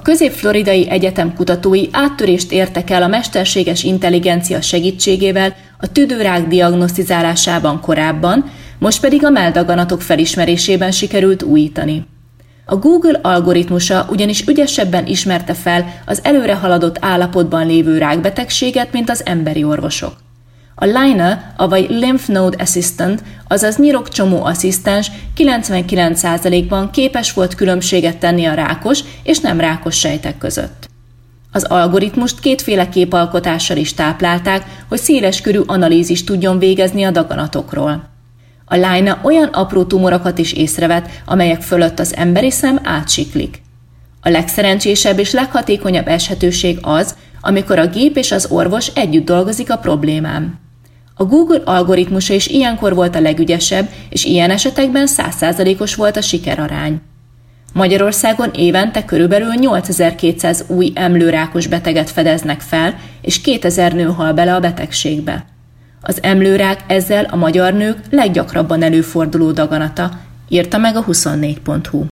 közép-floridai egyetem kutatói áttörést értek el a mesterséges intelligencia segítségével a tüdőrák diagnosztizálásában korábban, most pedig a melldaganatok felismerésében sikerült újítani. A Google algoritmusa ugyanis ügyesebben ismerte fel az előre haladott állapotban lévő rákbetegséget, mint az emberi orvosok. A LINA, avagy Lymph Node Assistant, azaz nyirokcsomó asszisztens 99%-ban képes volt különbséget tenni a rákos és nem rákos sejtek között. Az algoritmust kétféle képalkotással is táplálták, hogy széleskörű analízist tudjon végezni a daganatokról. A LINA olyan apró tumorokat is észrevett, amelyek fölött az emberi szem átsiklik. A legszerencsésebb és leghatékonyabb esetőség az, amikor a gép és az orvos együtt dolgozik a problémán. A Google algoritmusa is ilyenkor volt a legügyesebb, és ilyen esetekben 100%-os volt a sikerarány. Magyarországon évente körülbelül 8200 új emlőrákos beteget fedeznek fel, és 2000 nő hal bele a betegségbe. Az emlőrák ezzel a magyar nők leggyakrabban előforduló daganata, írta meg a 24.hu.